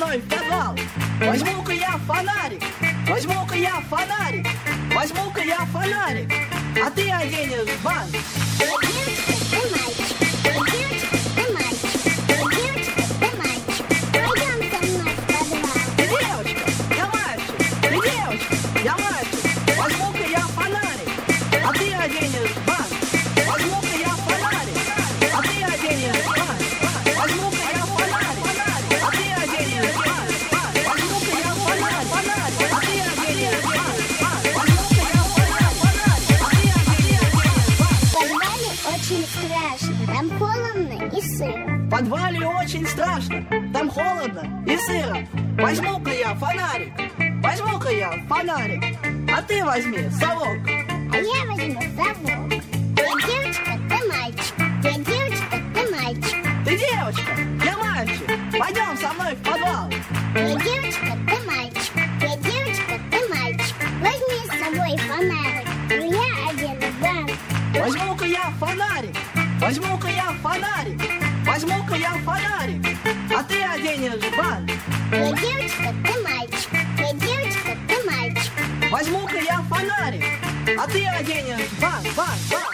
мной в подвал. Возьму-ка я фонарик, возьму-ка я фонарик, возьму-ка я фонарик, а ты оденешь бант. Там холодно и сыро. В подвале очень страшно, там холодно и сыро. Возьму-ка я фонарик, возьму-ка я фонарик, а ты возьми совок. А я возьму совок. Ты девочка, ты мальчик. Ты девочка, ты мальчик. Ты девочка, я мальчик. Пойдем со мной в подвал. Ты девочка, ты мальчик. Ты девочка, ты мальчик. Возьми с собой фонарик, но я одену бант. Возьму-ка я фонарик, возьму-ка я фонарик, возьму-ка я фонарик, а ты оденешь бант. Ты девочка, ты мальчик. Ты девочка, ты мальчик. Возьму-ка я фонарик, а ты оденешь бант.